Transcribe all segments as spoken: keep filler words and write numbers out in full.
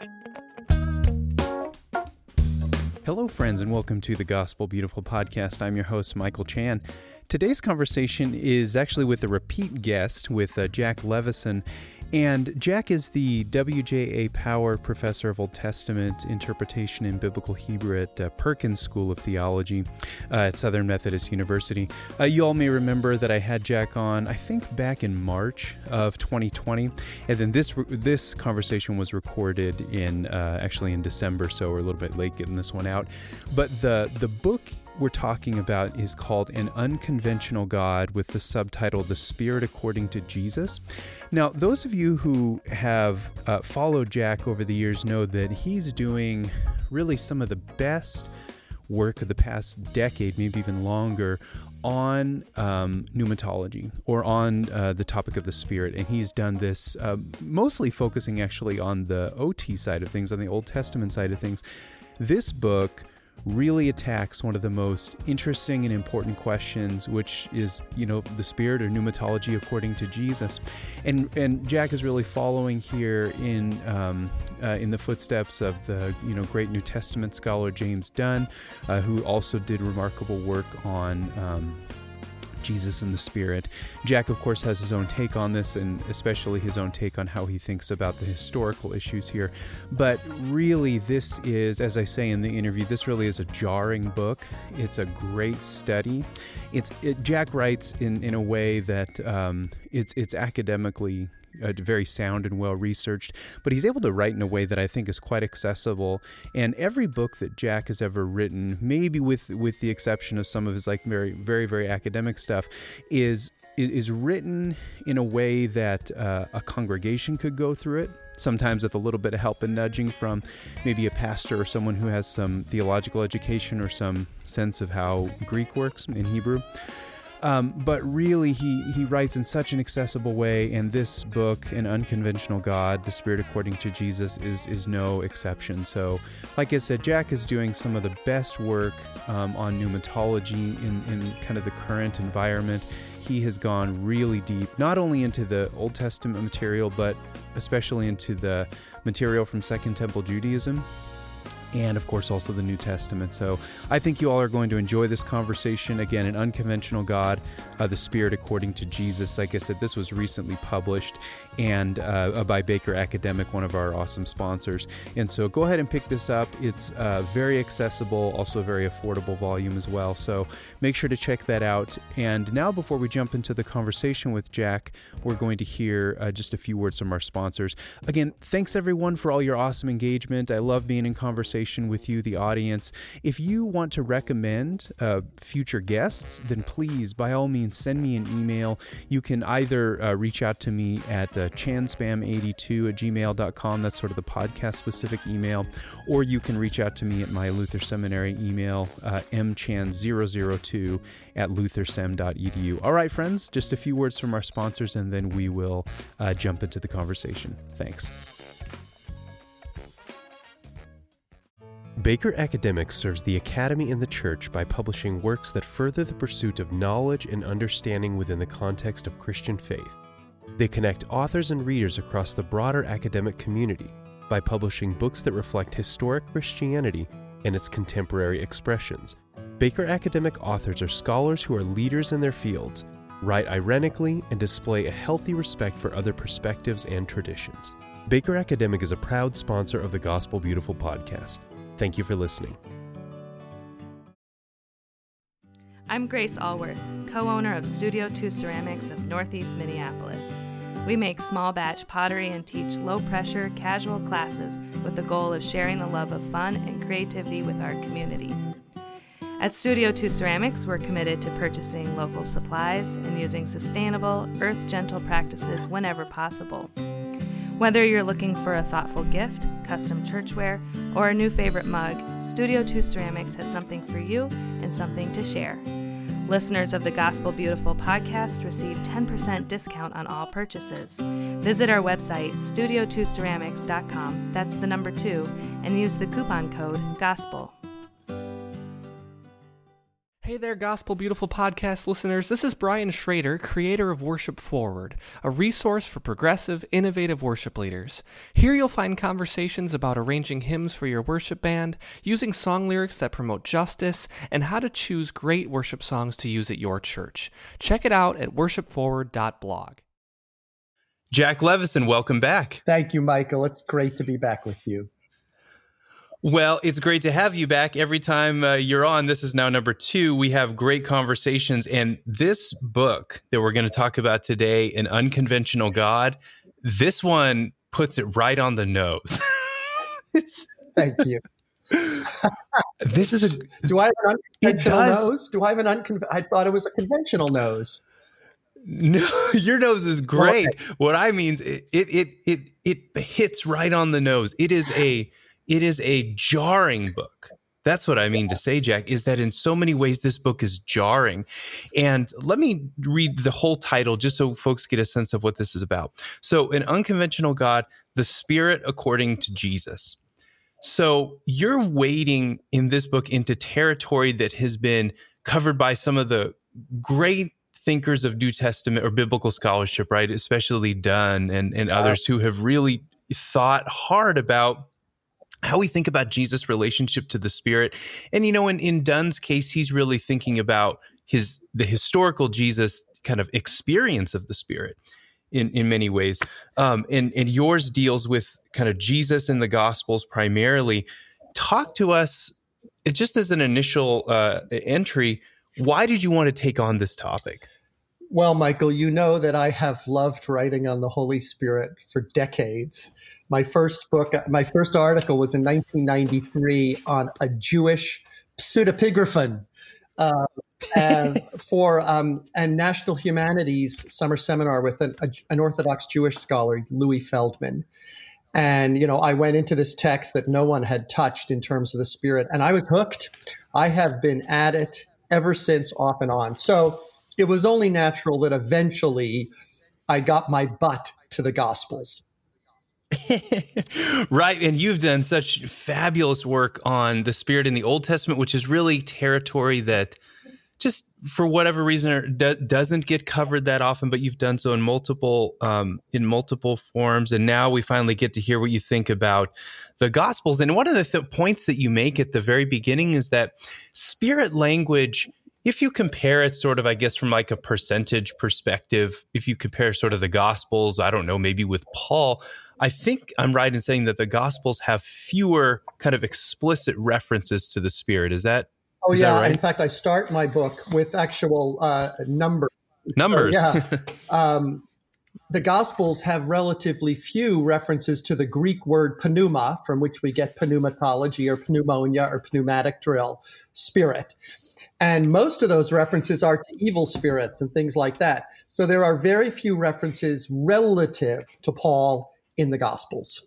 Hello, friends, and welcome to the Gospel Beautiful podcast. I'm your host, Michael Chan. Today's conversation is actually with a repeat guest, with uh, Jack Levison. And Jack is the W J A Power Professor of Old Testament Interpretation in Biblical Hebrew at uh, Perkins School of Theology uh, at Southern Methodist University. Uh, you all may remember that I had Jack on, I think, back in March of twenty twenty. And then this this conversation was recorded in uh, actually in December, so we're a little bit late getting this one out. But the the book we're talking about is called An Unconventional God, with the subtitle The Spirit According to Jesus. Now, those of you who have uh, followed Jack over the years know that he's doing really some of the best work of the past decade, maybe even longer, on um, pneumatology or on uh, the topic of the Spirit. And he's done this uh, mostly focusing actually on the O T side of things, on the Old Testament side of things. This book really attacks one of the most interesting and important questions, which is, you know, the Spirit or pneumatology according to Jesus. And and Jack is really following here in um, uh, in the footsteps of the, you know, great New Testament scholar James Dunn, uh, who also did remarkable work on um, Jesus and the Spirit. Jack, of course, has his own take on this, and especially his own take on how he thinks about the historical issues here. But really, this is, as I say in the interview, this really is a jarring book. It's a great study. It's it, Jack writes in, in a way that um, it's it's academically Uh, very sound and well researched, but he's able to write in a way that I think is quite accessible. And every book that Jack has ever written, maybe with with the exception of some of his like very very very academic stuff, is is, is written in a way that uh, a congregation could go through it. Sometimes with a little bit of help and nudging from maybe a pastor or someone who has some theological education or some sense of how Greek works in Hebrew. Um, but really, he, he writes in such an accessible way, and this book, An Unconventional God, The Spirit According to Jesus, is is no exception. So, like I said, Jack is doing some of the best work um, on pneumatology in, in kind of the current environment. He has gone really deep, not only into the Old Testament material, but especially into the material from Second Temple Judaism, and of course also the New Testament. So I think you all are going to enjoy this conversation. Again, An Unconventional God, uh, The Spirit According to Jesus. Like I said, this was recently published and uh, by Baker Academic, one of our awesome sponsors. And so go ahead and pick this up. It's uh, very accessible, also a very affordable volume as well. So make sure to check that out. And now, before we jump into the conversation with Jack, we're going to hear uh, just a few words from our sponsors. Again, thanks everyone for all your awesome engagement. I love being in conversation with you, the audience. If you want to recommend uh, future guests, then please, by all means, send me an email. You can either uh, reach out to me at uh, chanspam eighty-two at gmail dot com. That's sort of the podcast-specific email. Or you can reach out to me at my Luther Seminary email, uh, m chan zero zero two at luther sem dot e d u. All right, friends, just a few words from our sponsors, and then we will uh, jump into the conversation. Thanks. Baker Academic serves the academy and the church by publishing works that further the pursuit of knowledge and understanding within the context of Christian faith. They connect authors and readers across the broader academic community by publishing books that reflect historic Christianity and its contemporary expressions. Baker Academic authors are scholars who are leaders in their fields, write ironically, and display a healthy respect for other perspectives and traditions. Baker Academic is a proud sponsor of the Gospel Beautiful podcast. Thank you for listening. I'm Grace Allworth, co-owner of Studio two Ceramics of Northeast Minneapolis. We make small batch pottery and teach low-pressure, casual classes with the goal of sharing the love of fun and creativity with our community. At Studio two Ceramics, we're committed to purchasing local supplies and using sustainable, earth-gentle practices whenever possible. Whether you're looking for a thoughtful gift, custom churchware, or a new favorite mug, Studio two Ceramics has something for you and something to share. Listeners of the Gospel Beautiful podcast receive ten percent discount on all purchases. Visit our website, studio two ceramics dot com, that's the number two, and use the coupon code GOSPEL. Hey there, Gospel Beautiful Podcast listeners. This is Brian Schrader, creator of Worship Forward, a resource for progressive, innovative worship leaders. Here you'll find conversations about arranging hymns for your worship band, using song lyrics that promote justice, and how to choose great worship songs to use at your church. Check it out at worship forward dot blog. Jack Levison, welcome back. Thank you, Michael. It's great to be back with you. Well, it's great to have you back. Every time uh, you're on, this is now number two, we have great conversations. And this book that we're going to talk about today, An Unconventional God, this one puts it right on the nose. Thank you. This is a... Do I have an unconventional it does. nose? Do I have an unconventional... I thought it was a conventional nose. No, your nose is great. Okay. What I mean, it, it, it, it, it hits right on the nose. It is a... It is a jarring book. That's what I mean to say, Jack, is that in so many ways, this book is jarring. And let me read the whole title just so folks get a sense of what this is about. So, An Unconventional God, the Spirit according to Jesus. So you're wading in this book into territory that has been covered by some of the great thinkers of New Testament or biblical scholarship, right? Especially Dunn and, and others who have really thought hard about how we think about Jesus' relationship to the Spirit. And, you know, in, in Dunn's case, he's really thinking about his the historical Jesus kind of experience of the Spirit in, in many ways. Um, and, and yours deals with kind of Jesus in the Gospels primarily. Talk to us, just as an initial uh, entry, why did you want to take on this topic? Well, Michael, you know that I have loved writing on the Holy Spirit for decades. My first book, my first article was in nineteen ninety-three on a Jewish pseudepigraphon uh, and for um, and National Humanities summer seminar with an, a, an Orthodox Jewish scholar, Louis Feldman. And, you know, I went into this text that no one had touched in terms of the Spirit, and I was hooked. I have been at it ever since, off and on. So it was only natural that eventually I got my butt to the Gospels. Right. And you've done such fabulous work on the Spirit in the Old Testament, which is really territory that just for whatever reason do, doesn't get covered that often, but you've done so in multiple um, in multiple forms. And now we finally get to hear what you think about the Gospels. And one of the th- points that you make at the very beginning is that Spirit language, if you compare it sort of, I guess, from like a percentage perspective, if you compare sort of the Gospels, I don't know, maybe with Paul, I think I'm right in saying that the Gospels have fewer kind of explicit references to the Spirit. Is that Oh, is yeah. that right? In fact, I start my book with actual uh, numbers. Numbers. So, yeah. um, the Gospels have relatively few references to the Greek word pneuma, from which we get pneumatology or pneumonia or pneumatic drill, spirit. And most of those references are to evil spirits and things like that. So there are very few references relative to Paul in the Gospels.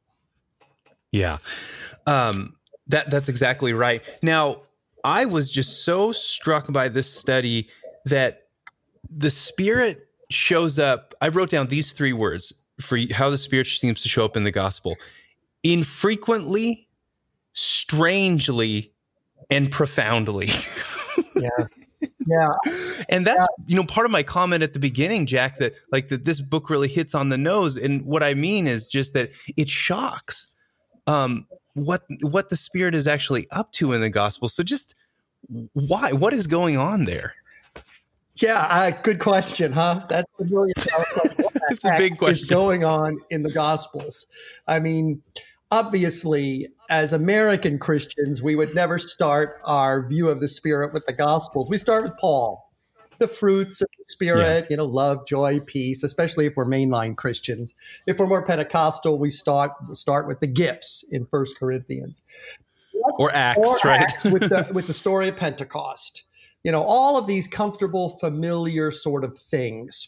Yeah, um, that that's exactly right. Now, I was just so struck by this study that the Spirit shows up. I wrote down these three words for how the Spirit seems to show up in the Gospel: infrequently, strangely, and profoundly. Yeah. Yeah. And that's, you know, part of my comment at the beginning, Jack, that like that this book really hits on the nose. And what I mean is just that it shocks um, what what the Spirit is actually up to in the Gospel. So just why? What is going on there? Yeah, uh, good question, huh? That's a million dollar question. What the It's a heck big question. is going on in the Gospels? I mean, obviously, as American Christians, we would never start our view of the Spirit with the Gospels. We start with Paul, the fruits of the Spirit, yeah. you know, love, joy, peace, especially if we're mainline Christians. If we're more Pentecostal, we start start with the gifts in First Corinthians. Or Acts, or right? Acts with the, with the story of Pentecost. You know, all of these comfortable, familiar sort of things.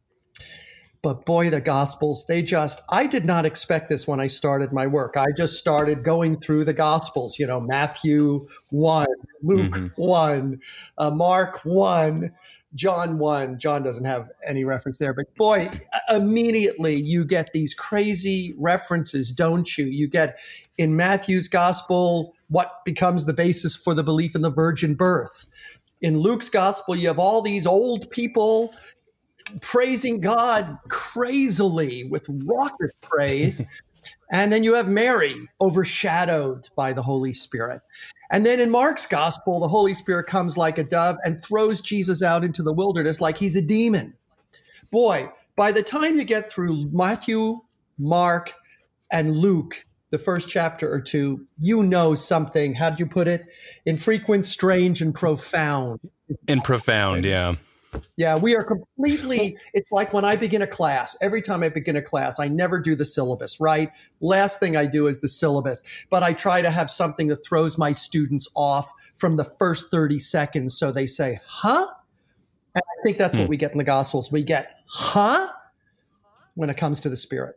But boy, the Gospels, they just, I did not expect this when I started my work. I just started going through the Gospels, you know, Matthew one, Luke mm-hmm. one, uh, Mark one, John one. John doesn't have any reference there, but boy, immediately you get these crazy references, don't you? You get in Matthew's Gospel what becomes the basis for the belief in the virgin birth. In Luke's gospel, you have all these old people praising God crazily with raucous praise. And then you have Mary overshadowed by the Holy Spirit. And then in Mark's gospel, the Holy Spirit comes like a dove and throws Jesus out into the wilderness like he's a demon. Boy, by the time you get through Matthew, Mark, and Luke, the first chapter or two, you know something, how did you put it? Infrequent, strange, and profound. And profound, yeah. Yeah, we are completely, it's like when I begin a class, every time I begin a class, I never do the syllabus, right? Last thing I do is the syllabus, but I try to have something that throws my students off from the first thirty seconds so they say, huh? And I think that's hmm. what we get in the Gospels. We get, huh? When it comes to the Spirit.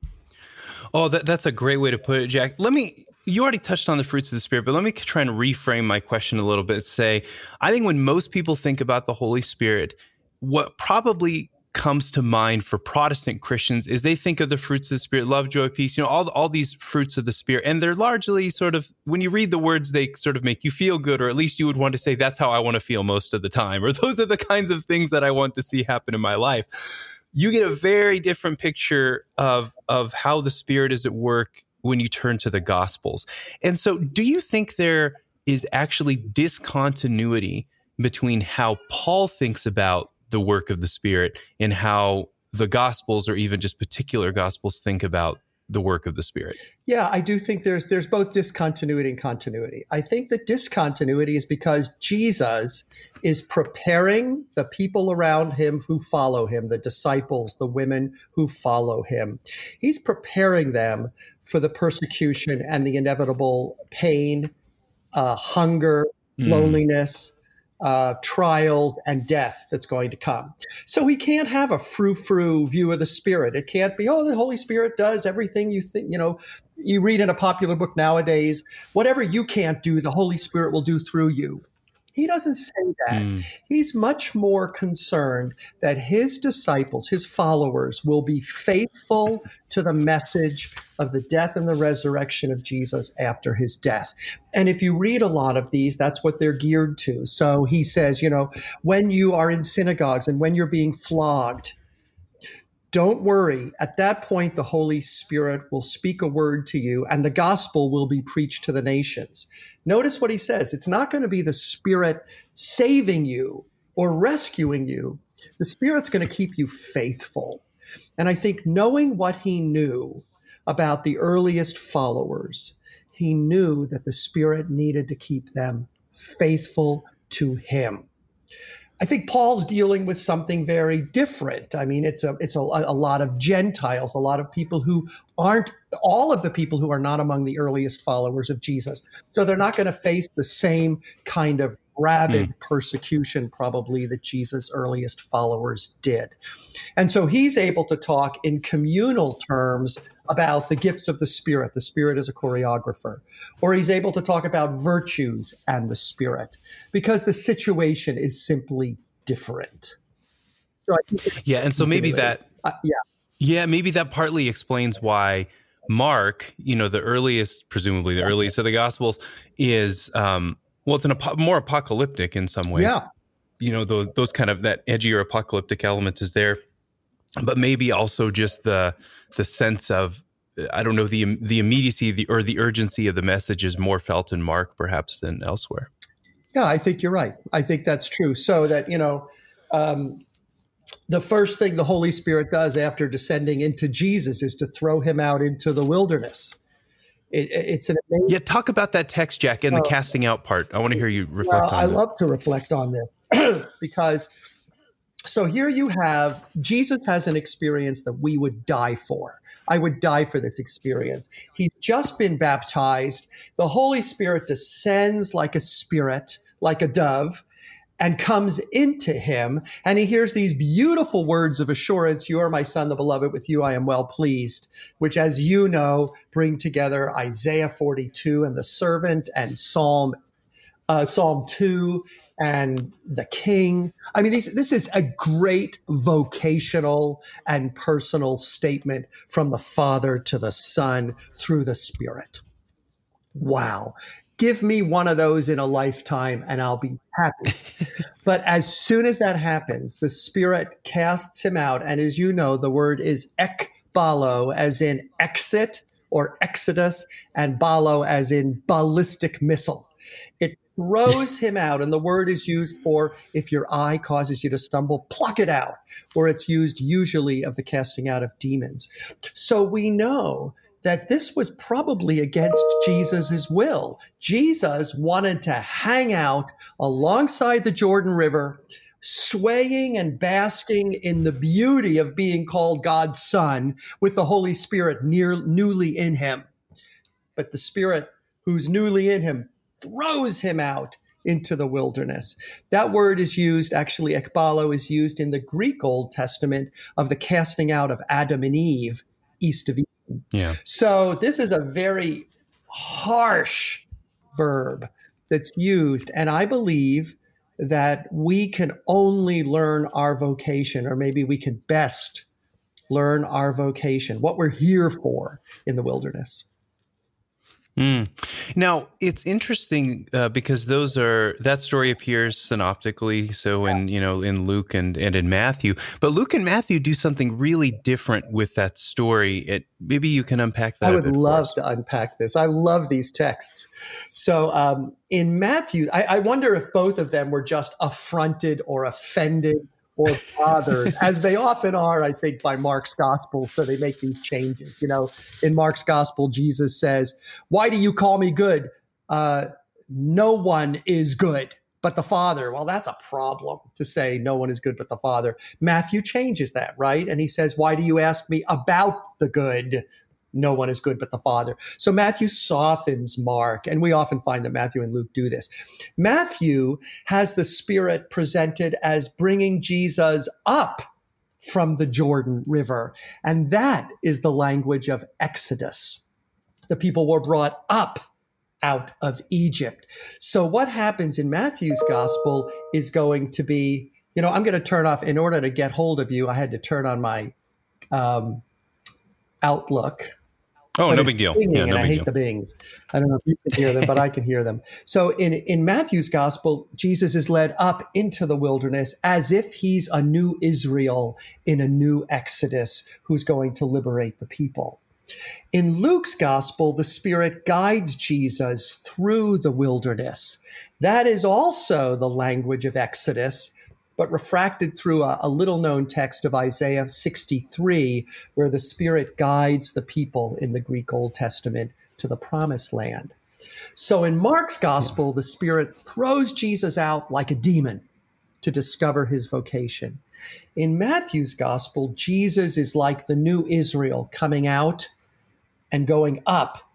Oh, that, that's a great way to put it, Jack. Let me, you already touched on the fruits of the Spirit, but let me try and reframe my question a little bit. Say, I think when most people think about the Holy Spirit, what probably comes to mind for Protestant Christians is they think of the fruits of the Spirit, love, joy, peace, you know, all, all these fruits of the Spirit. And they're largely sort of, when you read the words, they sort of make you feel good, or at least you would want to say, that's how I want to feel most of the time, or those are the kinds of things that I want to see happen in my life. You get a very different picture of, of how the Spirit is at work when you turn to the Gospels. And so do you think there is actually discontinuity between how Paul thinks about the work of the Spirit and how the Gospels, or even just particular Gospels, think about the work of the Spirit? Yeah, I do think there's there's both discontinuity and continuity. I think that discontinuity is because Jesus is preparing the people around him who follow him, the disciples, the women who follow him. He's preparing them for the persecution and the inevitable pain, uh, hunger, mm. loneliness, Uh, trials and death that's going to come. So we can't have a frou-frou view of the Spirit. It can't be, oh, the Holy Spirit does everything you think, you know, you read in a popular book nowadays, whatever you can't do, the Holy Spirit will do through you. He doesn't say that. Mm. He's much more concerned that his disciples, his followers, will be faithful to the message of the death and the resurrection of Jesus after his death. And if you read a lot of these, that's what they're geared to. So he says, you know, when you are in synagogues and when you're being flogged, don't worry. At that point, the Holy Spirit will speak a word to you and the gospel will be preached to the nations. Notice what he says. It's not going to be the Spirit saving you or rescuing you. The Spirit's going to keep you faithful. And I think knowing what he knew about the earliest followers, he knew that the Spirit needed to keep them faithful to him. I think Paul's dealing with something very different. I mean, it's a it's a, a lot of Gentiles, a lot of people who aren't, all of the people who are not among the earliest followers of Jesus. So they're not going to face the same kind of rabid mm. persecution probably that Jesus' earliest followers did. And so he's able to talk in communal terms about the gifts of the Spirit. The Spirit is a choreographer. Or he's able to talk about virtues and the Spirit because the situation is simply different. So I think yeah, and so maybe that, uh, yeah. yeah, maybe that partly explains why Mark, you know, the earliest, presumably the yeah. earliest of the Gospels is, um, well, it's an ap- more apocalyptic in some ways. Yeah. You know, those, those kind of, that edgier apocalyptic element is there. But maybe also just the the sense of, I don't know, the the immediacy the, or the urgency of the message is more felt in Mark perhaps than elsewhere. Yeah, I think you're right. I think that's true. So that, you know, um, the first thing the Holy Spirit does after descending into Jesus is to throw him out into the wilderness. It, it's an amazing... Yeah, talk about that text, Jack, and the uh, casting out part. I want to hear you reflect well, on I that. I love to reflect on this because... So here you have, Jesus has an experience that we would die for. I would die for this experience. He's just been baptized. The Holy Spirit descends like a spirit, like a dove, and comes into him. And he hears these beautiful words of assurance, you are my son, the beloved, with you I am well pleased, which, as you know, bring together Isaiah forty-two and the servant and Psalm Uh, Psalm two and the King. I mean, these, this is a great vocational and personal statement from the Father to the Son through the Spirit. Wow. give me one of those in a lifetime and I'll be happy. But as soon as that happens, the Spirit casts him out. And as you know, the word is ekbalo, as in exit or exodus, and balo as in ballistic missile. It throws him out, and the word is used for if your eye causes you to stumble, pluck it out, or it's used usually of the casting out of demons. So we know that this was probably against Jesus' will. Jesus wanted to hang out alongside the Jordan River, swaying and basking in the beauty of being called God's Son with the Holy Spirit near, newly in him. But the Spirit who's newly in him throws him out into the wilderness. That word is used, actually, ekbalo is used in the Greek Old Testament of the casting out of Adam and Eve east of Eden. Yeah. So this is a very harsh verb that's used. And I believe that we can only learn our vocation, or maybe we can best learn our vocation, what we're here for in the wilderness. Mm. Now, it's interesting uh, because those are that story appears synoptically, so in you know in Luke and, and in Matthew. But Luke and Matthew do something really different with that story. It, maybe you can unpack that. I a would bit love for us. to unpack this. I love these texts. So um, in Matthew, I, I wonder if both of them were just affronted or offended or bothered, as they often are, I think, by Mark's gospel. So they make these changes. You know, in Mark's gospel, Jesus says, "Why do you call me good? Uh, no one is good but the Father." Well, that's a problem to say no one is good but the Father. Matthew changes that, right? And he says, "Why do you ask me about the good? No one is good but the Father." So Matthew softens Mark, and we often find that Matthew and Luke do this. Matthew has the Spirit presented as bringing Jesus up from the Jordan River, and that is the language of Exodus. The people were brought up out of Egypt. So what happens in Matthew's gospel is going to be, you know, I'm going to turn off, in order to get hold of you, I had to turn on my um, Outlook. Oh, But no it's big deal. binging, Yeah, no and I big hate deal. the bings. I don't know if you can hear them, but I can hear them. So in, in Matthew's gospel, Jesus is led up into the wilderness as if he's a new Israel in a new Exodus who's going to liberate the people. In Luke's gospel, the Spirit guides Jesus through the wilderness. That is also the language of Exodus, but refracted through a, a little-known text of Isaiah sixty-three, where the Spirit guides the people in the Greek Old Testament to the Promised Land. So in Mark's gospel, the Spirit throws Jesus out like a demon to discover his vocation. In Matthew's gospel, Jesus is like the new Israel coming out and going up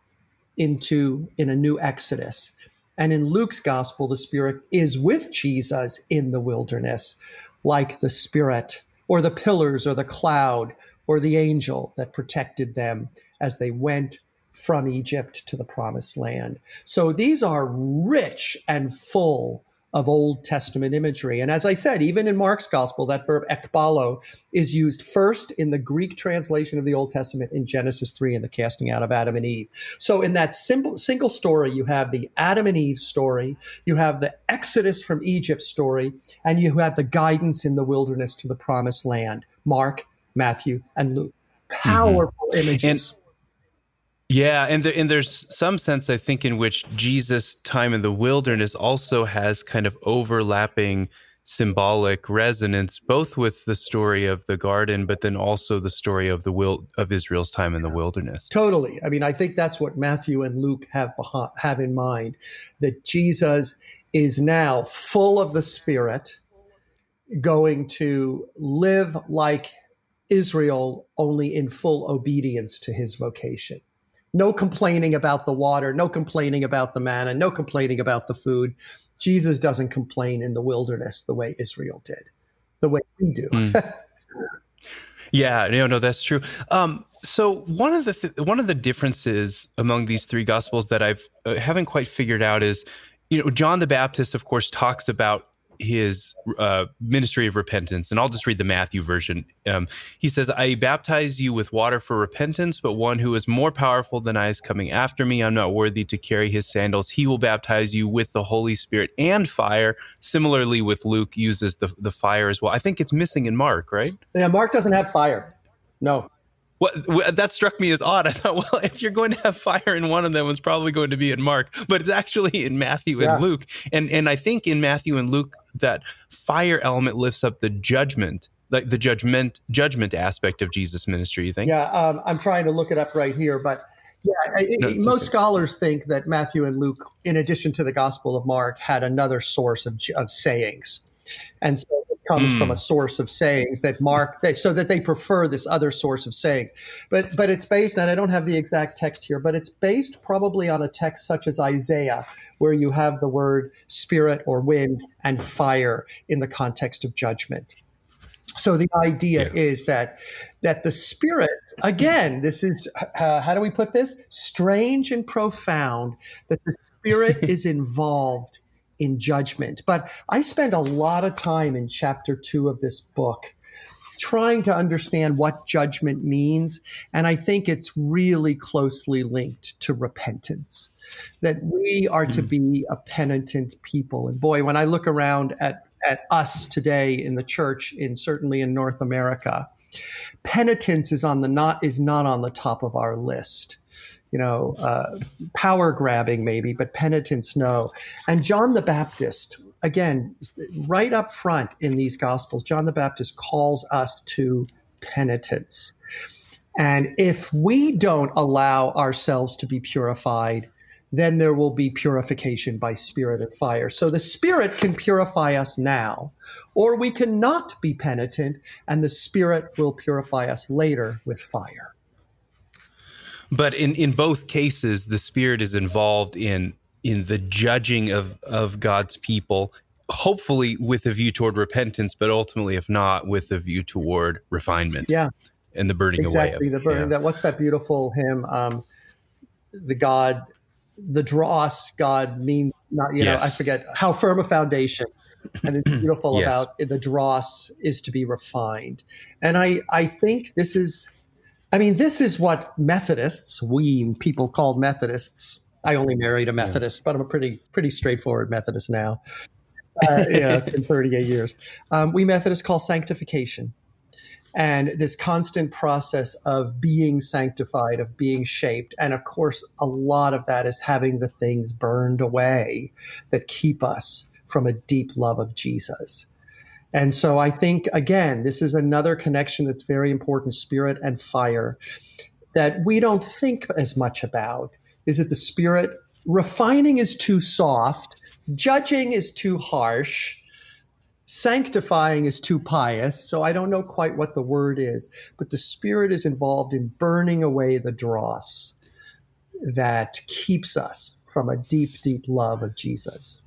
into in a new Exodus. And in Luke's gospel, the Spirit is with Jesus in the wilderness, like the Spirit or the pillars or the cloud or the angel that protected them as they went from Egypt to the Promised Land. So these are rich and full of Old Testament imagery. And as I said, even in Mark's gospel, that verb ekbalo is used first in the Greek translation of the Old Testament in Genesis three in the casting out of Adam and Eve. So in that simple, single story, you have the Adam and Eve story, you have the Exodus from Egypt story, and you have the guidance in the wilderness to the Promised Land. Mark, Matthew, and Luke. Powerful mm-hmm. images. And- Yeah, and the, and there's some sense, I think, in which Jesus' time in the wilderness also has kind of overlapping symbolic resonance, both with the story of the garden, but then also the story of the will of Israel's time in the wilderness. Totally. I mean, I think that's what Matthew and Luke have behind, have in mind, that Jesus is now full of the Spirit, going to live like Israel, only in full obedience to his vocation. No complaining about the water, no complaining about the manna, no complaining about the food. Jesus doesn't complain in the wilderness the way Israel did, the way we do. Mm. Yeah, no, no, that's true. Um, so one of the th- one of the differences among these three gospels that I've uh, haven't quite figured out is, you know, John the Baptist, of course, talks about his uh, ministry of repentance, and I'll just read the Matthew version. Um, he says, I baptize you with water for repentance, but one who is more powerful than I is coming after me. I'm not worthy to carry his sandals. He will baptize you with the Holy Spirit and fire. Similarly, with Luke, uses the, the fire as well. I think it's missing in Mark, right? Yeah, Mark doesn't have fire. No. What that struck me as odd. I thought, well, if you're going to have fire in one of them, it's probably going to be in Mark, but it's actually in Matthew and yeah. Luke. And and I think in Matthew and Luke, that fire element lifts up the judgment, like the judgment judgment aspect of Jesus' ministry. You think? Yeah, um, I'm trying to look it up right here, but yeah, it, no, most okay. scholars think that Matthew and Luke, in addition to the Gospel of Mark, had another source of of sayings, and so. comes mm. from a source of sayings that Mark, they, so that they prefer this other source of sayings. But but it's based, and I don't have the exact text here, but it's based probably on a text such as Isaiah, where you have the word spirit or wind and fire in the context of judgment. So the idea yeah. is that that the Spirit, again, this is, uh, how do we put this? Strange and profound, that the Spirit is involved in judgment. But I spend a lot of time in chapter two of this book trying to understand what judgment means. And I think it's really closely linked to repentance, that we are to be a penitent people. And boy, when I look around at, at us today in the church, in certainly in North America, penitence is on the not is not on the top of our list. You know, uh, power grabbing maybe, but penitence, no. And John the Baptist, again, right up front in these Gospels, John the Baptist calls us to penitence. And if we don't allow ourselves to be purified, then there will be purification by spirit and fire. So the Spirit can purify us now, or we cannot be penitent, and the Spirit will purify us later with fire. But in, in both cases, the Spirit is involved in in the judging of, of God's people, hopefully with a view toward repentance, but ultimately, if not, with a view toward refinement. Yeah, and the burning exactly, away of the burning. Yeah. That what's that beautiful hymn? Um, the God, the dross. God means not. You yes. know, I forget how firm a foundation. And it's beautiful yes. about the dross is to be refined. And I I think this is. I mean, this is what Methodists, we people called Methodists. I only married a Methodist, yeah. but I'm a pretty pretty straightforward Methodist now. Uh, you know, in thirty-eight years. Um, we Methodists call sanctification. And this constant process of being sanctified, of being shaped. And of course, a lot of that is having the things burned away that keep us from a deep love of Jesus. And so I think, again, this is another connection that's very important, spirit and fire, that we don't think as much about, is that the Spirit, refining is too soft, judging is too harsh, sanctifying is too pious, so I don't know quite what the word is, but the Spirit is involved in burning away the dross that keeps us from a deep, deep love of Jesus.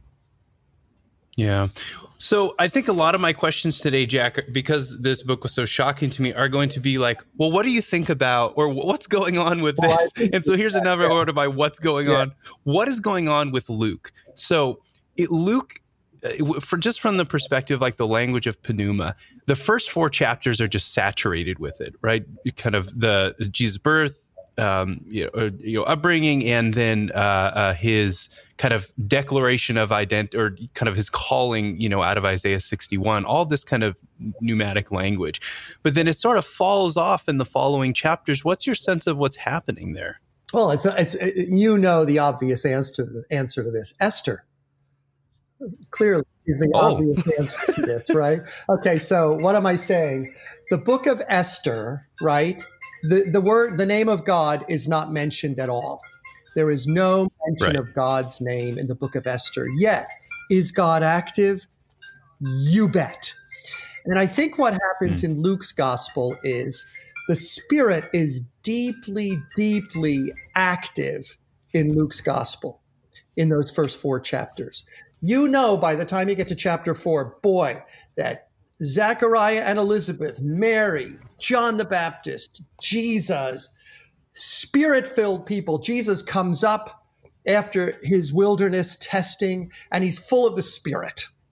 Yeah. So I think a lot of my questions today, Jack, because this book was so shocking to me, are going to be like, well, what do you think about, or what's going on with well, this? And so here's another yeah. order by what's going yeah. on. What is going on with Luke? So it, Luke, for just from the perspective, like the language of Pneuma, the first four chapters are just saturated with it, right? Kind of the Jesus' birth, um, you know, you know, upbringing, and then uh, uh, his kind of declaration of identity, or kind of his calling, you know, out of Isaiah sixty-one, all this kind of pneumatic language. But then it sort of falls off in the following chapters. What's your sense of what's happening there? Well, it's, it's it, you know the obvious answer to, answer to this. Esther. Clearly is the oh. obvious answer to this, right? Okay, so what am I saying? The book of Esther, right? The the word, the name of God is not mentioned at all. There is no mention right. of God's name in the book of Esther. Yet, is God active? You bet. And I think what happens mm. in Luke's gospel is the Spirit is deeply, deeply active in Luke's gospel in those first four chapters. You know, by the time you get to chapter four, boy, that Zechariah and Elizabeth, Mary, John the Baptist, Jesus, Spirit-filled people. Jesus comes up after his wilderness testing, and he's full of the Spirit.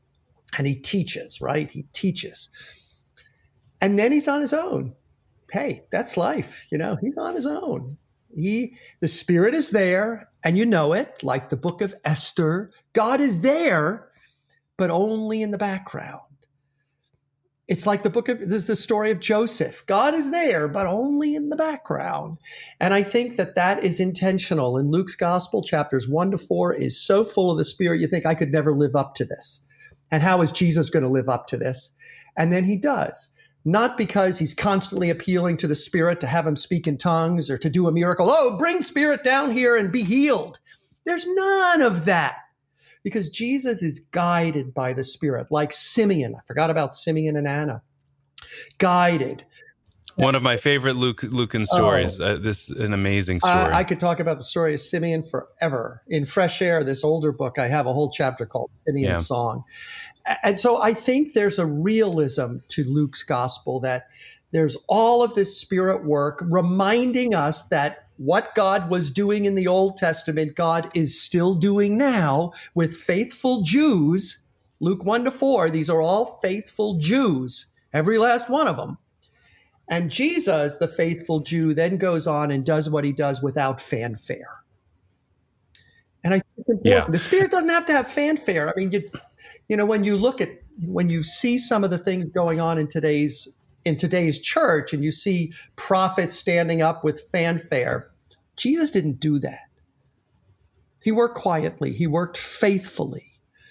and he teaches, right? He teaches. And then he's on his own. Hey, that's life. You know, he's on his own. He, the Spirit is there, and you know it, like the book of Esther. God is there, but only in the background. It's like the book of, this is the story of Joseph. God is there, but only in the background. And I think that that is intentional. In Luke's gospel, chapters one to four is so full of the Spirit, you think, I could never live up to this. And how is Jesus going to live up to this? And then he does. Not because he's constantly appealing to the Spirit to have him speak in tongues or to do a miracle. Oh, bring Spirit down here and be healed. There's none of that. Because Jesus is guided by the Spirit, like Simeon. I forgot about Simeon and Anna. Guided. One of my favorite Luke, Lucan stories. Oh, uh, this is an amazing story. Uh, I could talk about the story of Simeon forever. In Fresh Air, this older book, I have a whole chapter called Simeon's yeah. Song. And so I think there's a realism to Luke's gospel, that there's all of this Spirit work reminding us that what God was doing in the Old Testament, God is still doing now with faithful Jews. Luke one to four, these are all faithful Jews, every last one of them. And Jesus, the faithful Jew, then goes on and does what he does without fanfare. And I think it's important. Yeah. The Spirit doesn't have to have fanfare. I mean, you, you know, when you look at, when you see some of the things going on in today's in today's church, and you see prophets standing up with fanfare, Jesus didn't do that. He worked quietly. He worked faithfully.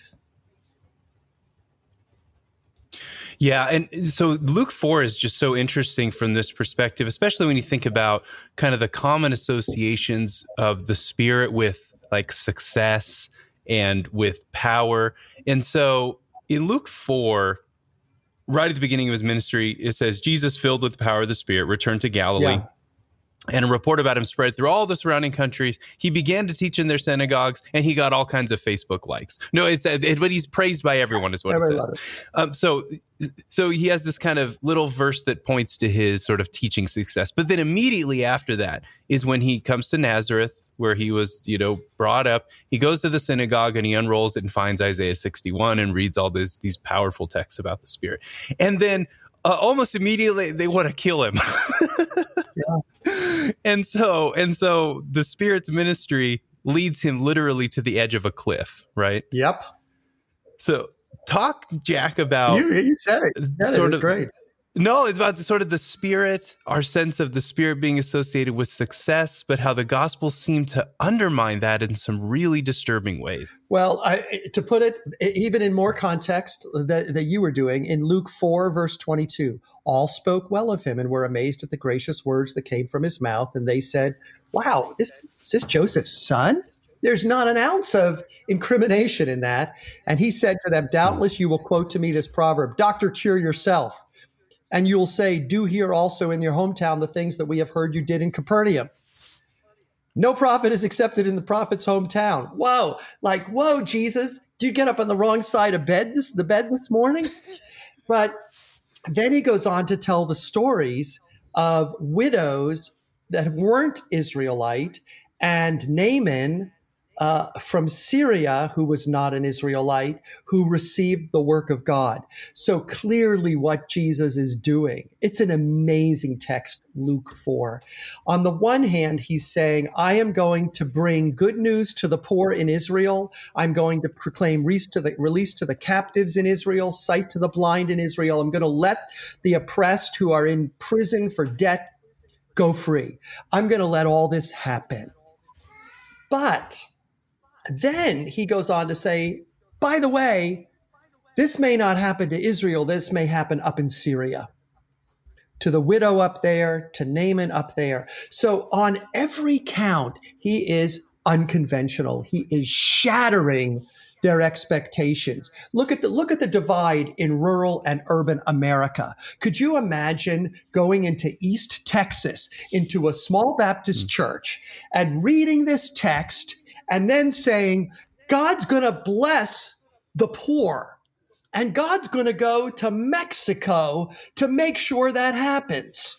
Yeah, and so Luke four is just so interesting from this perspective, especially when you think about kind of the common associations of the Spirit with like success and with power. And so in Luke four, right at the beginning of his ministry, it says, Jesus, filled with the power of the Spirit, returned to Galilee. Yeah. And a report about him spread through all the surrounding countries. He began to teach in their synagogues, and he got all kinds of Facebook likes. No, it's it, but he's praised by everyone, is what it says. It. Um, so, so he has this kind of little verse that points to his sort of teaching success. But then immediately after that is when he comes to Nazareth, where he was, you know, brought up. He goes to the synagogue and he unrolls it and finds Isaiah sixty-one and reads all these these powerful texts about the Spirit. And then uh, almost immediately they want to kill him. Yeah. And so and so the Spirit's ministry leads him literally to the edge of a cliff, right? Yep. So talk, Jack, about you, you said it. Yeah, sort of great. No, it's about the, sort of the Spirit, our sense of the Spirit being associated with success, but how the gospel seem to undermine that in some really disturbing ways. Well, I, to put it even in more context that, that you were doing, in Luke four, verse twenty-two, all spoke well of him and were amazed at the gracious words that came from his mouth. And they said, wow, is, is this Joseph's son? There's not an ounce of incrimination in that. And he said to them, doubtless you will quote to me this proverb, doctor, cure yourself. And you'll say, do here also in your hometown the things that we have heard you did in Capernaum. No prophet is accepted in the prophet's hometown. Whoa, like, whoa, Jesus, did you get up on the wrong side of bed this, the bed this morning? But then he goes on to tell the stories of widows that weren't Israelite, and Naaman Uh, from Syria, who was not an Israelite, who received the work of God. So clearly what Jesus is doing. It's an amazing text, Luke four. On the one hand, he's saying, I am going to bring good news to the poor in Israel. I'm going to proclaim release to the, release to the captives in Israel, sight to the blind in Israel. I'm going to let the oppressed who are in prison for debt go free. I'm going to let all this happen. But then he goes on to say, by the way, this may not happen to Israel. This may happen up in Syria, to the widow up there, to Naaman up there. So on every count, he is unconventional. He is shattering their expectations. Look at the look at the divide in rural and urban America. Could you imagine going into East Texas, into a small Baptist mm. church, and reading this text and then saying, God's going to bless the poor, and God's going to go to Mexico to make sure that happens?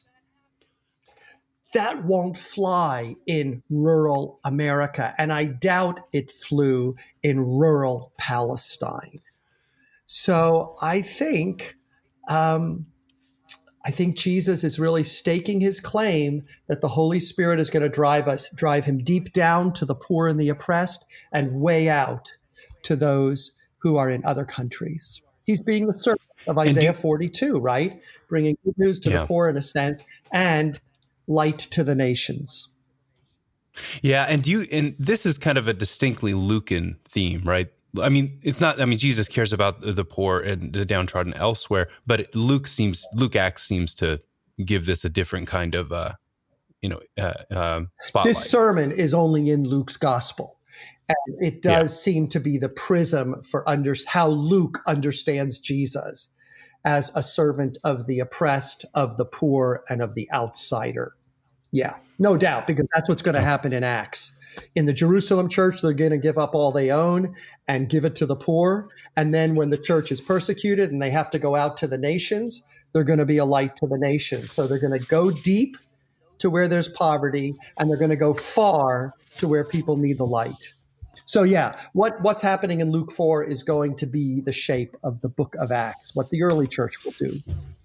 That won't fly in rural America, and I doubt it flew in rural Palestine. So I think, um, I think Jesus is really staking his claim that the Holy Spirit is going to drive us, drive him deep down to the poor and the oppressed and way out to those who are in other countries. He's being the servant of Isaiah forty-two, right? Bringing good news to Yeah. the poor in a sense and light to the nations. Yeah, and do you and this is kind of a distinctly Lucan theme, right? I mean, it's not I mean Jesus cares about the poor and the downtrodden elsewhere, but Luke seems Luke Acts seems to give this a different kind of uh you know, uh, uh spotlight. This sermon is only in Luke's gospel. And it does yeah. seem to be the prism for under, how Luke understands Jesus as a servant of the oppressed, of the poor, and of the outsider. Yeah, no doubt, because that's what's going to happen in Acts. In the Jerusalem church, they're going to give up all they own and give it to the poor. And then when the church is persecuted and they have to go out to the nations, they're going to be a light to the nations. So they're going to go deep to where there's poverty, and they're going to go far to where people need the light. So yeah, what, what's happening in Luke four is going to be the shape of the book of Acts, what the early church will do.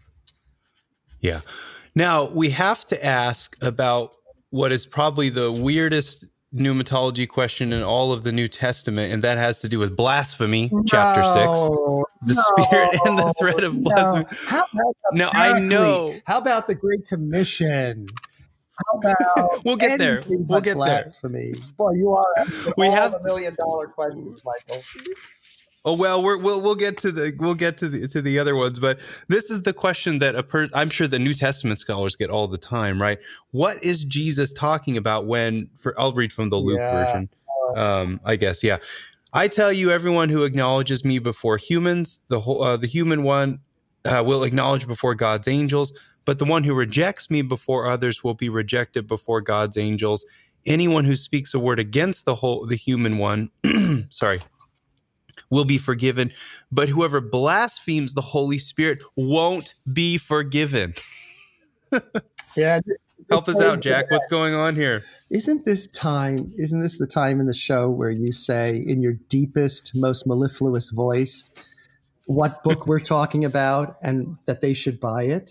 Yeah. Now, we have to ask about what is probably the weirdest pneumatology question in all of the New Testament, and that has to do with blasphemy, no, chapter six. The no, spirit and the threat of blasphemy. No. How about the now, I know. How about the Great Commission? How about we'll get there. We'll get blasphemy? There. Boy, you are we all have the million dollar questions, Michael. Oh well, we're, we'll we'll get to the we'll get to the to the other ones, but this is the question that a per, I'm sure the New Testament scholars get all the time, right? What is Jesus talking about when? For I'll read from the Luke yeah. version, um, I guess. Yeah, I tell you, everyone who acknowledges me before humans, the whole uh, the human one uh, will acknowledge before God's angels. But the one who rejects me before others will be rejected before God's angels. Anyone who speaks a word against the whole, the human one, sorry, will be forgiven. But whoever blasphemes the Holy Spirit won't be forgiven. Yeah, help us out, Jack. What's going on here? Isn't this time? Isn't this the time in the show where you say, in your deepest, most mellifluous voice, what book we're talking about, and that they should buy it?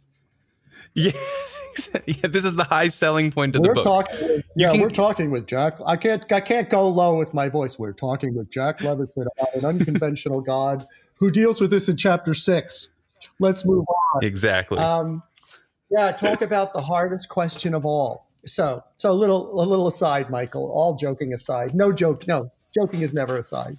Yeah, yeah, this is the high selling point of we're the book. Talking with, yeah, can, we're talking with Jack. I can't, I can't go low with my voice. We're talking with Jack Levison about an unconventional God who deals with this in chapter six. Let's move on. Exactly. Um, yeah, talk about the hardest question of all. So, so a little, a little aside, Michael. All joking aside, no joke, no joking is never aside.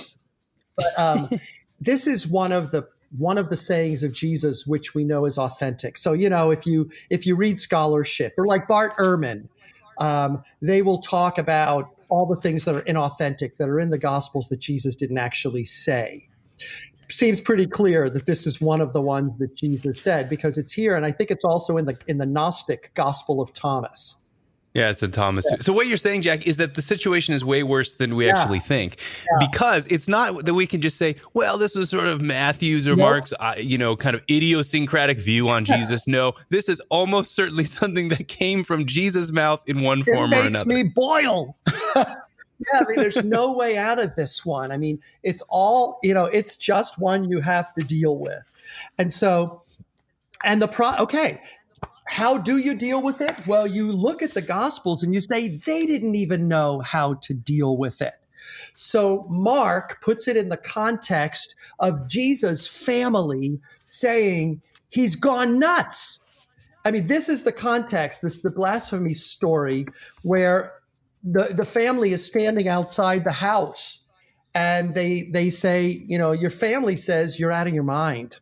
But um, this is one of the. one of the sayings of Jesus, which we know is authentic. So, you know, if you if you read scholarship, or like Bart Ehrman, um, they will talk about all the things that are inauthentic, that are in the Gospels that Jesus didn't actually say. Seems pretty clear that this is one of the ones that Jesus said, because it's here, and I think it's also in the in the Gnostic Gospel of Thomas. Yeah, it's a Thomas. Yeah. So what you're saying, Jack, is that the situation is way worse than we yeah. actually think, yeah. because it's not that we can just say, well, this was sort of Matthew's or nope. Mark's, uh, you know, kind of idiosyncratic view on yeah. Jesus. No, this is almost certainly something that came from Jesus' mouth in one it form or another. It makes me boil. Yeah, I mean, there's no way out of this one. I mean, it's all, you know, it's just one you have to deal with. And so, and the pro, okay. How do you deal with it? Well, you look at the Gospels and you say they didn't even know how to deal with it. So Mark puts it in the context of Jesus' family saying he's gone nuts. I mean, this is the context, this is the blasphemy story where the, the family is standing outside the house and they they say, you know, your family says you're out of your mind.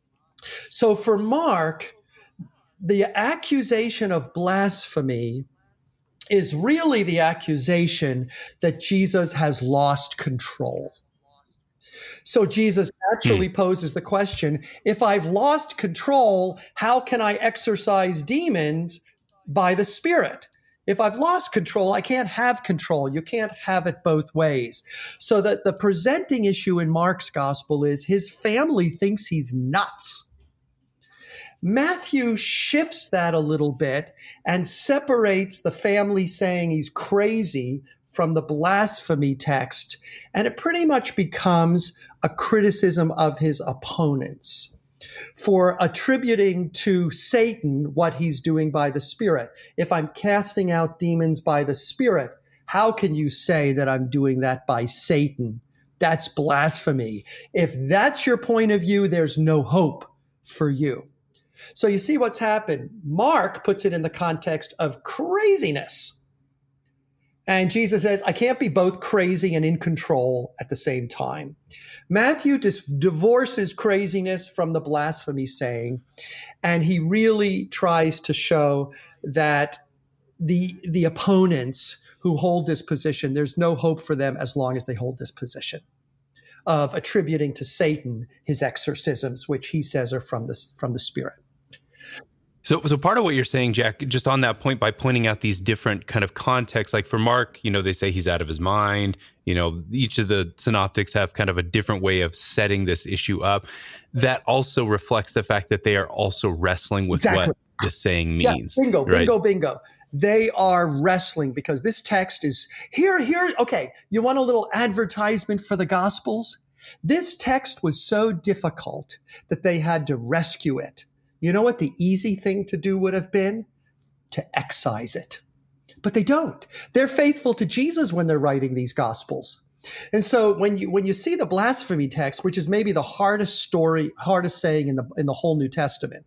So for Mark, the accusation of blasphemy is really the accusation that Jesus has lost control. So Jesus actually hmm. poses the question, if I've lost control, how can I exorcise demons by the Spirit? If I've lost control, I can't have control. You can't have it both ways. So that the presenting issue in Mark's gospel is his family thinks he's nuts. Matthew shifts that a little bit and separates the family saying he's crazy from the blasphemy text, and it pretty much becomes a criticism of his opponents for attributing to Satan what he's doing by the Spirit. If I'm casting out demons by the Spirit, how can you say that I'm doing that by Satan? That's blasphemy. If that's your point of view, there's no hope for you. So you see what's happened. Mark puts it in the context of craziness. And Jesus says, I can't be both crazy and in control at the same time. Matthew dis- divorces craziness from the blasphemy saying, and he really tries to show that the, the opponents who hold this position, there's no hope for them as long as they hold this position of attributing to Satan his exorcisms, which he says are from the, from the Spirit. So, so part of what you're saying, Jack, just on that point, by pointing out these different kind of contexts, like for Mark, you know, they say he's out of his mind. You know, each of the synoptics have kind of a different way of setting this issue up. That also reflects the fact that they are also wrestling with exactly. what this saying means. Yeah, bingo, right? bingo, bingo. They are wrestling because this text is here, here. Okay, you want a little advertisement for the Gospels? This text was so difficult that they had to rescue it. You know what the easy thing to do would have been? To excise it. But they don't. They're faithful to Jesus when they're writing these Gospels. And so when you when you see the blasphemy text, which is maybe the hardest story, hardest saying in the in the whole New Testament,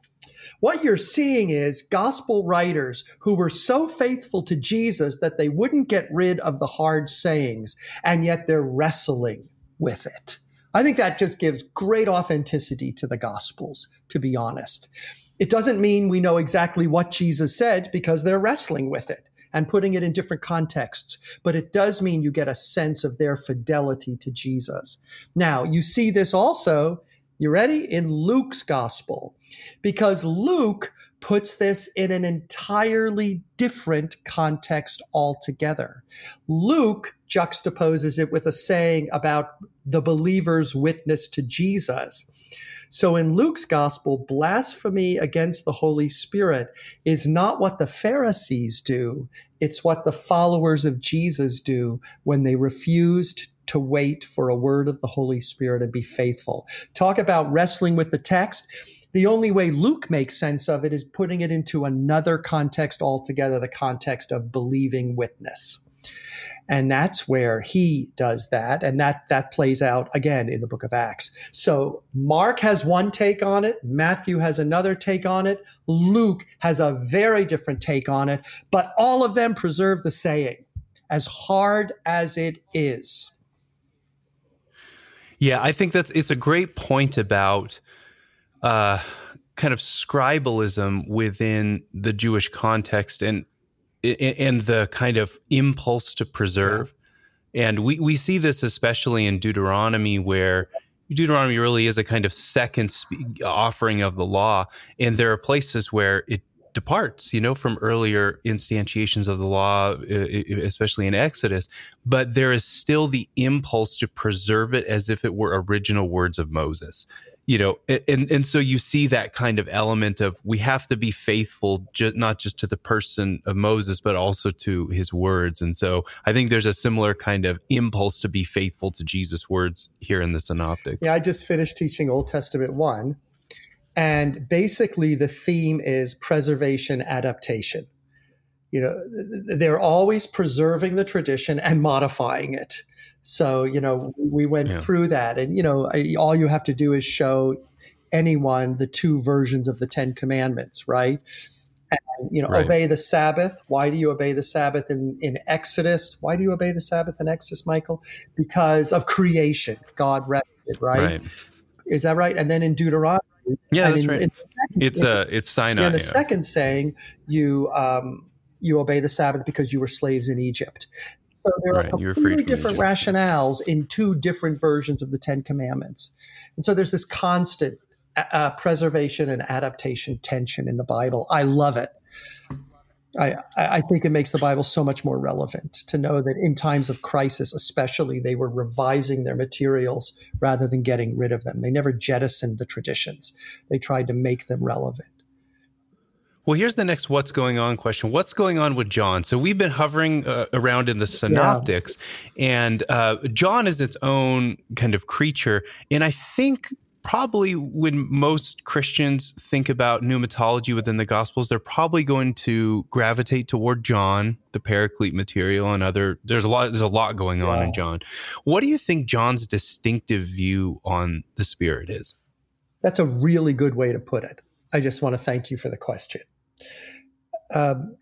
what you're seeing is gospel writers who were so faithful to Jesus that they wouldn't get rid of the hard sayings, and yet they're wrestling with it. I think that just gives great authenticity to the Gospels, to be honest. It doesn't mean we know exactly what Jesus said because they're wrestling with it and putting it in different contexts, but it does mean you get a sense of their fidelity to Jesus. Now, you see this also, you ready? In Luke's Gospel, because Luke puts this in an entirely different context altogether. Luke juxtaposes it with a saying about the believer's witness to Jesus. So in Luke's Gospel, blasphemy against the Holy Spirit is not what the Pharisees do. It's what the followers of Jesus do when they refused to wait for a word of the Holy Spirit and be faithful. Talk about wrestling with the text. The only way Luke makes sense of it is putting it into another context altogether, the context of believing witness. And that's where he does that. And that, that plays out again in the book of Acts. So Mark has one take on it. Matthew has another take on it. Luke has a very different take on it. But all of them preserve the saying, as hard as it is. Yeah, I think that's it's a great point about uh, kind of scribalism within the Jewish context and and the kind of impulse to preserve. Yeah. And we, we see this especially in Deuteronomy, where Deuteronomy really is a kind of second spe- offering of the law. And there are places where it departs, you know, from earlier instantiations of the law, especially in Exodus, but there is still the impulse to preserve it as if it were original words of Moses, you know, and, and so you see that kind of element of we have to be faithful, ju- not just to the person of Moses, but also to his words. And so I think there's a similar kind of impulse to be faithful to Jesus' words here in the Synoptics. Yeah, I just finished teaching Old Testament one. And basically the theme is preservation, adaptation. You know, they're always preserving the tradition and modifying it. So, you know, we went yeah. through that. And, you know, all you have to do is show anyone the two versions of the Ten Commandments, right? And, you know, right. obey the Sabbath. Why do you obey the Sabbath in, in Exodus? Why do you obey the Sabbath in Exodus, Michael? Because of creation. God rested, right? right. Is that right? And then in Deuteronomy, yeah, that's in, right. In second, it's uh, it's Sinai. In the yeah. second saying, you um, you obey the Sabbath because you were slaves in Egypt. So there right. are completely different Egypt. rationales in two different versions of the Ten Commandments, and so there's this constant uh, preservation and adaptation tension in the Bible. I love it. I, I think it makes the Bible so much more relevant to know that in times of crisis, especially, they were revising their materials rather than getting rid of them. They never jettisoned the traditions. They tried to make them relevant. Well, here's the next what's going on question. What's going on with John? So we've been hovering uh, around in the synoptics, yeah. and uh, John is its own kind of creature. And I think probably when most Christians think about pneumatology within the Gospels, they're probably going to gravitate toward John, the Paraclete material, and other. There's a lot. There's a lot going on yeah. in John. What do you think John's distinctive view on the Spirit is? That's a really good way to put it. I just want to thank you for the question. Um,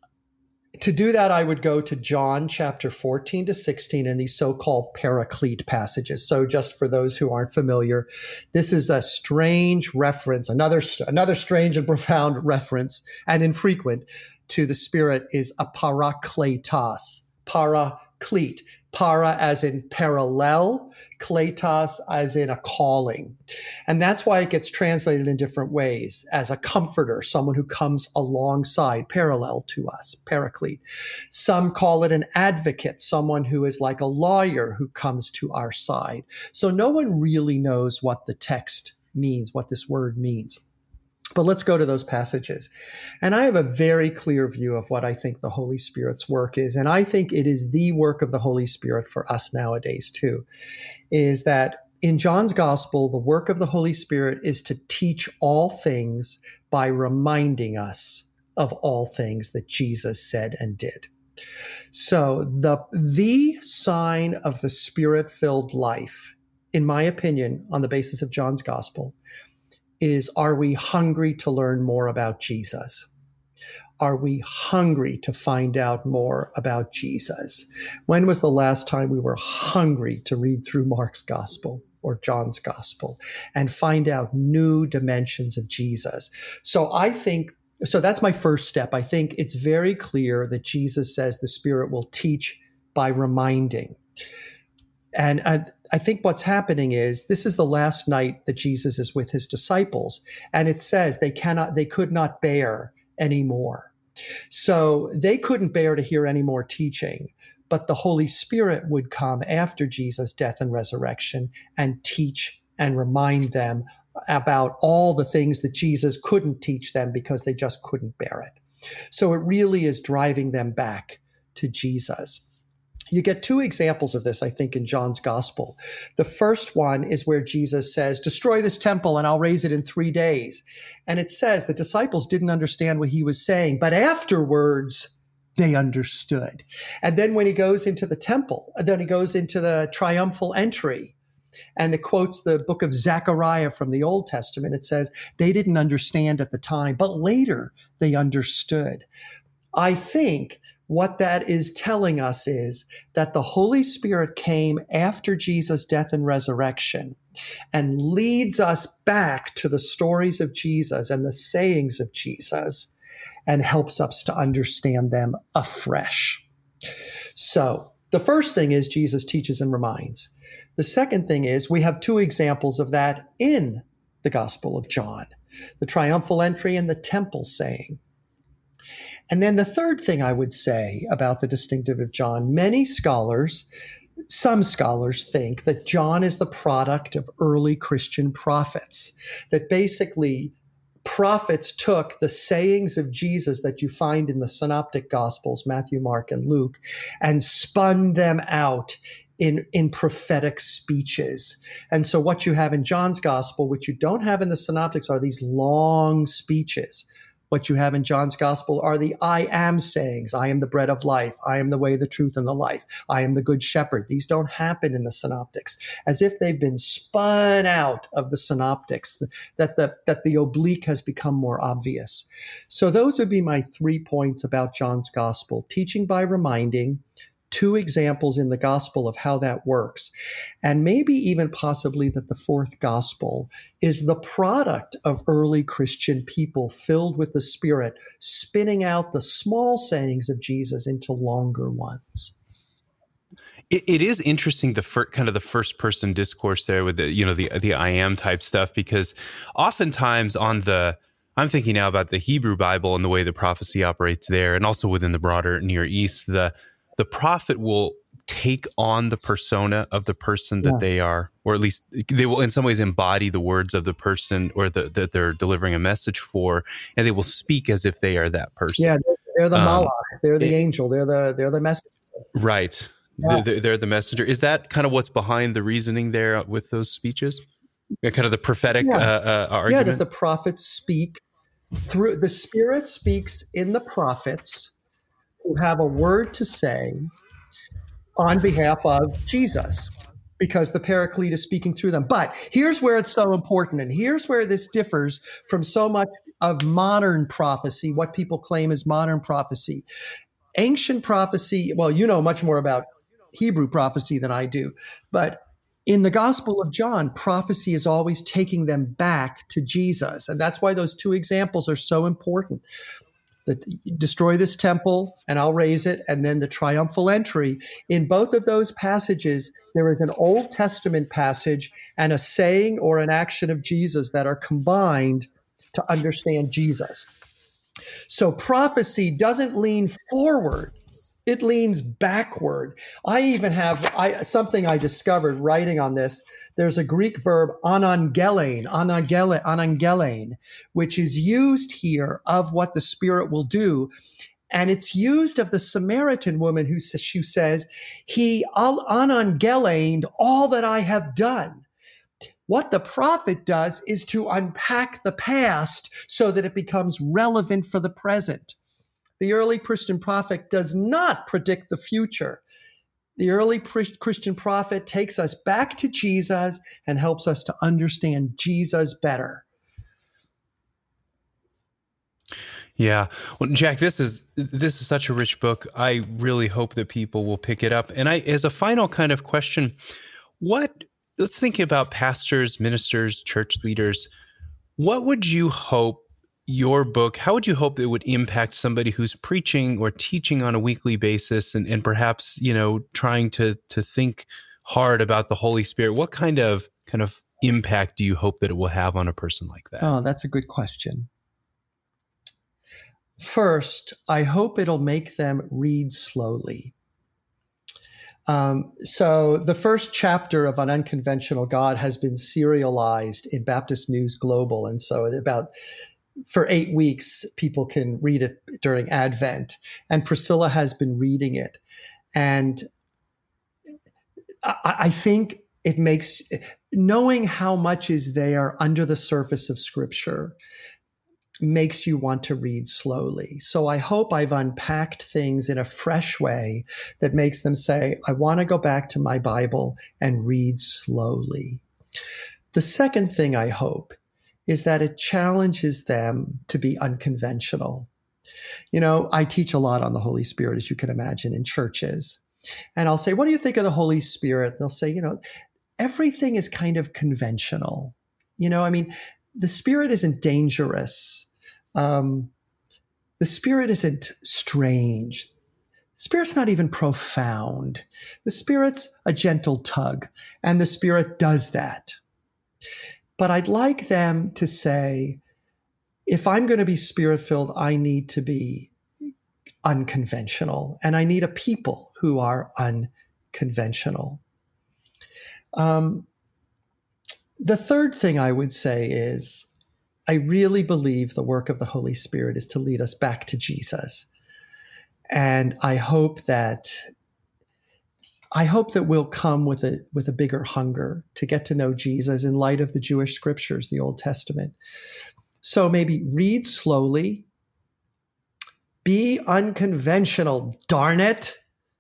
to do that, I would go to John chapter fourteen to sixteen and these so-called Paraclete passages. So just for those who aren't familiar, this is a strange reference, another, another strange and profound reference, and infrequent, to the Spirit is a parakletos, paraclete. Para as in parallel, kletos as in a calling. And that's why it gets translated in different ways, as a comforter, someone who comes alongside, parallel to us, paraclete. Some call it an advocate, someone who is like a lawyer who comes to our side. So no one really knows what the text means, what this word means. But let's go to those passages. And I have a very clear view of what I think the Holy Spirit's work is. And I think it is the work of the Holy Spirit for us nowadays too, is that in John's gospel, the work of the Holy Spirit is to teach all things by reminding us of all things that Jesus said and did. So the, the sign of the Spirit-filled life, in my opinion, on the basis of John's gospel, is, are we hungry to learn more about Jesus? Are we hungry to find out more about Jesus? When was the last time we were hungry to read through Mark's gospel or John's gospel and find out new dimensions of Jesus? So I think, so that's my first step. I think it's very clear that Jesus says the Spirit will teach by reminding. And I, I think what's happening is this is the last night that Jesus is with his disciples. And it says they cannot, they could not bear anymore. So they couldn't bear to hear any more teaching, but the Holy Spirit would come after Jesus' death and resurrection and teach and remind them about all the things that Jesus couldn't teach them because they just couldn't bear it. So it really is driving them back to Jesus. You get two examples of this, I think, in John's gospel. The first one is where Jesus says, destroy this temple and I'll raise it in three days. And it says the disciples didn't understand what he was saying, but afterwards they understood. And then when he goes into the temple, then he goes into the triumphal entry, and it quotes the book of Zechariah from the Old Testament. It says they didn't understand at the time, but later they understood. I think what that is telling us is that the Holy Spirit came after Jesus' death and resurrection and leads us back to the stories of Jesus and the sayings of Jesus and helps us to understand them afresh. So the first thing is Jesus teaches and reminds. The second thing is we have two examples of that in the Gospel of John, the triumphal entry and the temple saying. And then the third thing I would say about the distinctive of John, many scholars, some scholars think that John is the product of early Christian prophets, that basically prophets took the sayings of Jesus that you find in the synoptic gospels, Matthew, Mark, and Luke, and spun them out in, in prophetic speeches. And so what you have in John's gospel, which you don't have in the synoptics, are these long speeches. What you have in John's gospel are the I am sayings. I am the bread of life. I am the way, the truth, and the life. I am the good shepherd. These don't happen in the synoptics, as if they've been spun out of the synoptics, that the, that the oblique has become more obvious. So those would be my three points about John's gospel: teaching by reminding, two examples in the gospel of how that works, and maybe even possibly that the fourth gospel is the product of early Christian people filled with the Spirit, spinning out the small sayings of Jesus into longer ones. It, it is interesting, the fir- kind of the first person discourse there with the, you know, the, the I am type stuff, because oftentimes on the, I'm thinking now about the Hebrew Bible and the way the prophecy operates there, and also within the broader Near East, the The prophet will take on the persona of the person that Yeah. they are, or at least they will in some ways embody the words of the person or the, that they're delivering a message for, and they will speak as if they are that person. Yeah, they're, they're the Um, malach, they're the it- angel, they're the they're the messenger. Right. Yeah. They're, they're the messenger. Is that kind of what's behind the reasoning there with those speeches? Yeah, kind of the prophetic Yeah. uh, uh, Yeah, argument? that the prophets speak through the Spirit speaks in the prophets who have a word to say on behalf of Jesus, because the Paraclete is speaking through them. But here's where it's so important, and here's where this differs from so much of modern prophecy, what people claim is modern prophecy. Ancient prophecy, well, you know much more about Hebrew prophecy than I do, but in the Gospel of John, prophecy is always taking them back to Jesus. And that's why those two examples are so important. That destroy this temple and I'll raise it, and then the triumphal entry. In both of those passages, there is an Old Testament passage and a saying or an action of Jesus that are combined to understand Jesus. So prophecy doesn't lean forward. It leans backward. I even have I, something I discovered writing on this. There's a Greek verb, anangelein, anangele, anangelein, which is used here of what the Spirit will do. And it's used of the Samaritan woman who sa- she says, he al- anangeleined all that I have done. What the prophet does is to unpack the past so that it becomes relevant for the present. The early Christian prophet does not predict the future. The early Christian prophet takes us back to Jesus and helps us to understand Jesus better. Yeah. Well, Jack, this is this is such a rich book. I really hope that people will pick it up. And I, as a final kind of question, what, let's think about pastors, ministers, church leaders. What would you hope your book, how would you hope it would impact somebody who's preaching or teaching on a weekly basis and, and perhaps, you know, trying to to think hard about the Holy Spirit? What kind of kind of impact do you hope that it will have on a person like that? Oh, that's a good question. First, I hope it'll make them read slowly. Um, so the first chapter of An Unconventional God has been serialized in Baptist News Global. And so about for eight weeks, people can read it during Advent. And Priscilla has been reading it. And I, I think it makes, knowing how much is there under the surface of Scripture makes you want to read slowly. So I hope I've unpacked things in a fresh way that makes them say, I want to go back to my Bible and read slowly. The second thing I hope is that it challenges them to be unconventional. You know, I teach a lot on the Holy Spirit, as you can imagine, in churches. And I'll say, what do you think of the Holy Spirit? And they'll say, you know, everything is kind of conventional. You know, I mean, the Spirit isn't dangerous. Um, the Spirit isn't strange. The Spirit's not even profound. The Spirit's a gentle tug, and the Spirit does that. But I'd like them to say, if I'm going to be Spirit-filled, I need to be unconventional, and I need a people who are unconventional. Um, the third thing I would say is, I really believe the work of the Holy Spirit is to lead us back to Jesus. And I hope that I hope that we'll come with a with a bigger hunger to get to know Jesus in light of the Jewish scriptures, the Old Testament. So maybe read slowly, be unconventional, darn it.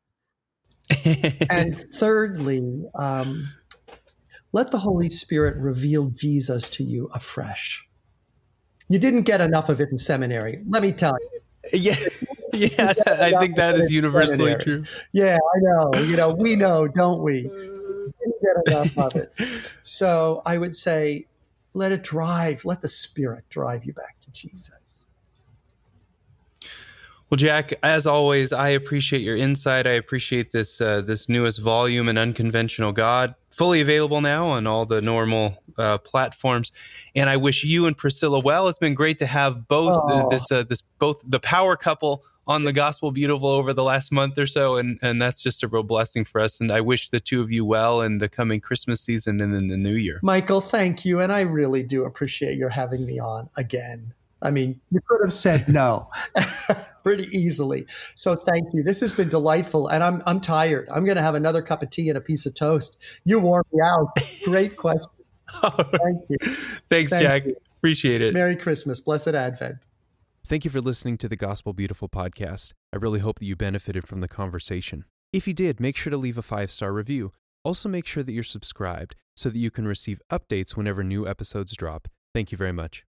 And thirdly, um, let the Holy Spirit reveal Jesus to you afresh. You didn't get enough of it in seminary, let me tell you. Yeah, yeah, I think that is universally true. Yeah, I know. You know, we know, don't we? We didn't get enough of it. So I would say, let it drive, let the Spirit drive you back to Jesus. Well, Jack, as always, I appreciate your insight. I appreciate this uh, this newest volume, An Unconventional God, fully available now on all the normal uh, platforms. And I wish you and Priscilla well. It's been great to have both uh, this uh, this both the power couple on the Gospel Beautiful over the last month or so, and, and that's just a real blessing for us. And I wish the two of you well in the coming Christmas season and in the new year. Michael, thank you. And I really do appreciate your having me on again. I mean, you could have said no pretty easily. So thank you. This has been delightful. And I'm I'm tired. I'm going to have another cup of tea and a piece of toast. You wore me out. Great question. Thank you. Thanks, Thank Jack. you. Appreciate it. Merry Christmas. Blessed Advent. Thank you for listening to the Gospel Beautiful podcast. I really hope that you benefited from the conversation. If you did, make sure to leave a five-star review. Also, make sure that you're subscribed so that you can receive updates whenever new episodes drop. Thank you very much.